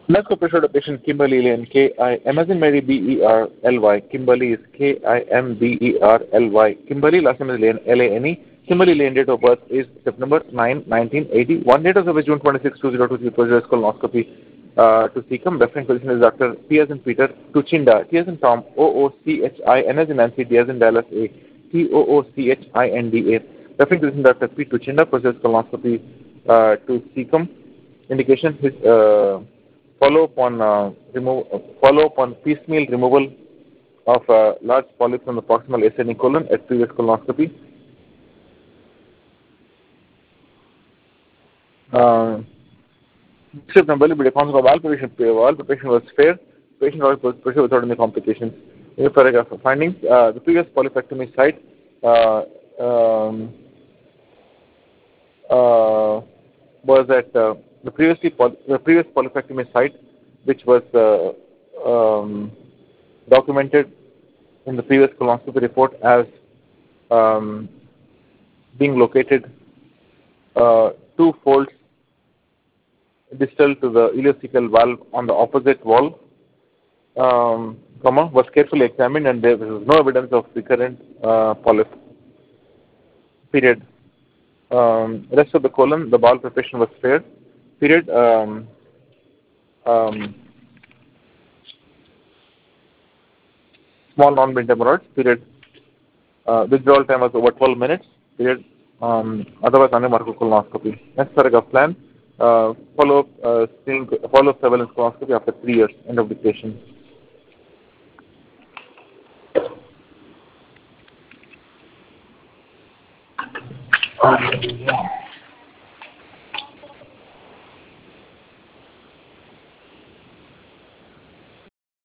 Let's go pressure the patient Kimberly Lane, K-I, Amazon Mary B-E-R-L-Y. Kimberly is K-I-M-B-E-R-L-Y. Kimberly, last name is Lane, L-A-N-E. Kimberly Lane, date of birth is September 9, 1980. One date of service, June 26, 2023, procedure colonoscopy to Seacom. Referring physician is Dr. P. as in Peter Tuchinda, T as in Tom, O-O-C-H-I, N as in Nancy, D as in Dallas, A, T-O-O-C-H-I-N-D-A. Referring physician Dr. P. Tuchinda, procedure colonoscopy to Seacom. Indication his follow up on piecemeal removal of large polyps on the proximal ascending colon at previous colonoscopy. Script number will be responsible for all preparation was fair. Patient was proceed without any complications. In the paragraph of findings, the previous polypectomy site was at the previous polypectomy site, which was documented in the previous colonoscopy report as being located 2 folds distal to the ileocecal valve on the opposite wall, was carefully examined and there was no evidence of recurrent polyp. Period. Rest of the colon, the bowel preparation was fair. Period. Small non-brain hemorrhoids. Period. Withdrawal time was over 12 minutes. Period. Otherwise unremarkable colonoscopy. Next paragraph plan. Follow-up surveillance colonoscopy after 3 years. End of dictation. Yeah.